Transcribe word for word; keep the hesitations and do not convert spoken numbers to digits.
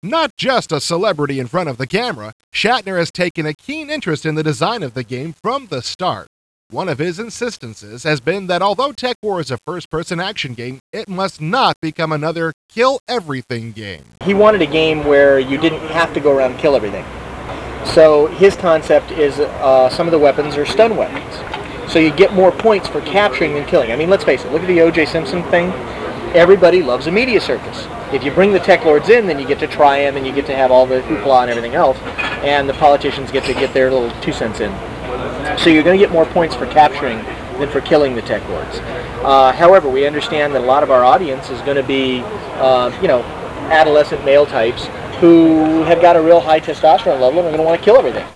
Not just a celebrity in front of the camera, Shatner has taken a keen interest in the design of the game from the start. One of his insistences has been that although TekWar is a first-person action game, it must not become another kill-everything game. He wanted a game where you didn't have to go around and kill everything. So his concept is uh, some of the weapons are stun weapons. So you get more points for capturing than killing. I mean, let's face it, look at the O J Simpson thing. Everybody loves a media circus. If you bring the tech lords in, then you get to try them and you get to have all the hoopla and everything else. And the politicians get to get their little two cents in. So you're going to get more points for capturing than for killing the tech lords. Uh, however, we understand that a lot of our audience is going to be, uh, you know, adolescent male types who have got a real high testosterone level and are going to want to kill everything.